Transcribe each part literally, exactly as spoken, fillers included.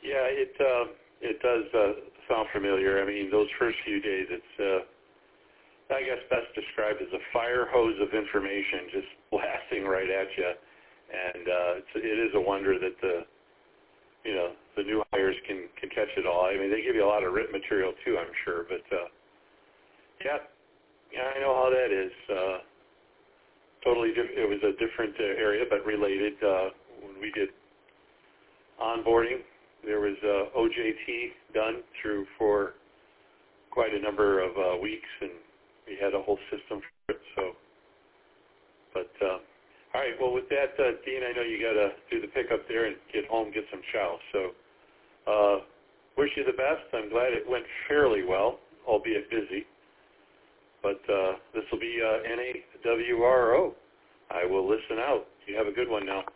Yeah, it uh, it does uh, sound familiar. I mean, those first few days, it's uh, I guess best described as a fire hose of information just blasting right at you, and uh, it's, it is a wonder that the you know the new hires can can catch it all. I mean, they give you a lot of written material too, I'm sure, but uh, yeah, yeah, I know how that is. Uh, totally, diff- it was a different uh, area, but related. Uh, when we did onboarding, there was uh, O J T done through for quite a number of uh, weeks, and we had a whole system for it. So, but uh, all right. Well, with that, uh, Dean, I know you got to do the pickup there and get home, get some chow. So, uh, wish you the best. I'm glad it went fairly well, albeit busy. But uh, this will be uh, N A W R O. I will listen out. You have a good one now.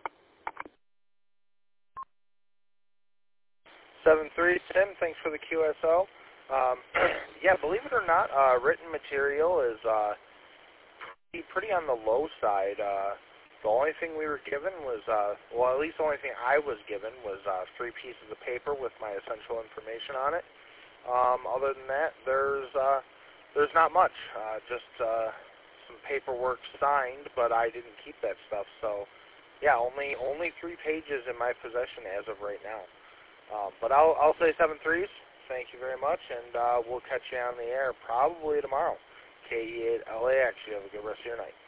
seven three, Tim, thanks for the Q S L. Um, yeah, believe it or not, uh, written material is uh, pretty, pretty on the low side. Uh, the only thing we were given was, uh, well, at least the only thing I was given was uh, three pieces of paper with my essential information on it. Um, other than that, there's uh, there's not much. Uh, just uh, some paperwork signed, but I didn't keep that stuff. So, yeah, only only three pages in my possession as of right now. Um, but I'll, I'll say seven threes. Thank you very much, and uh, we'll catch you on the air probably tomorrow. K E eight L A X. You have a good rest of your night.